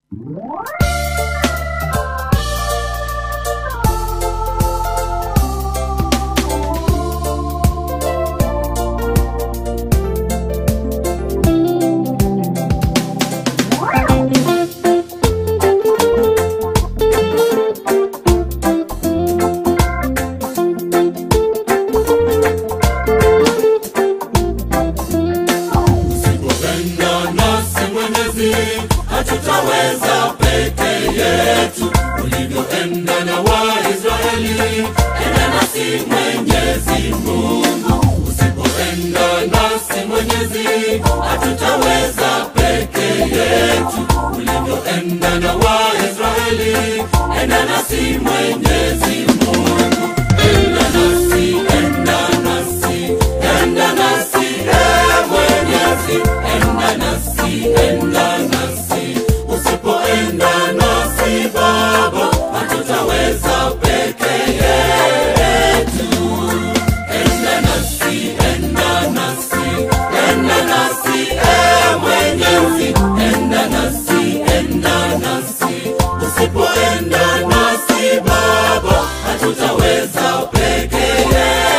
Hatutaweza peke yetu, ulivyoenda na Waisraeli, enda nasi Mwenyezi Mungu. Usipoenda nasi Mwenyezi, hatutaweza peke yetu, ulivyoenda na Waisraeli, enda nasi Mwenyezi Mungu. Enda nasi, enda nasi, enda nasi, Mwenyezi, enda nasi, enda nasi. Usipoenda nasi Baba, hatutaweza peke yetu. Enda nasi, enda nasi, enda nasi, Mwenyezi, enda nasi, enda nasi. Usipoenda nasi Baba, hatutaweza peke yetu.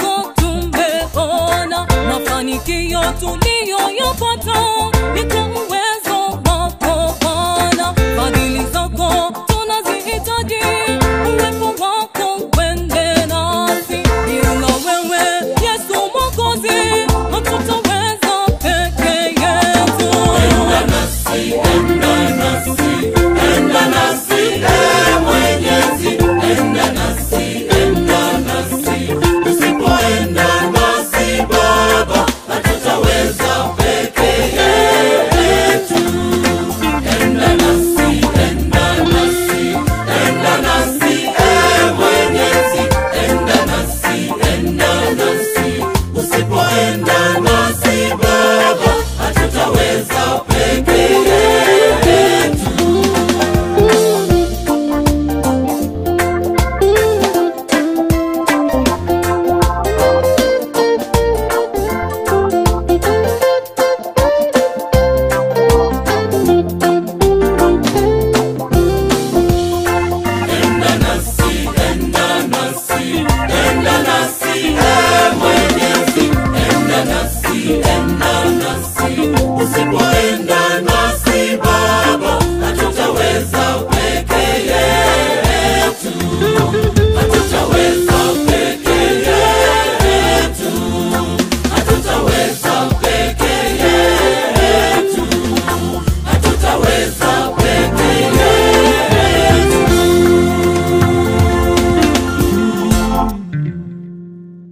Mafanikio tuliyoyapata ni kwa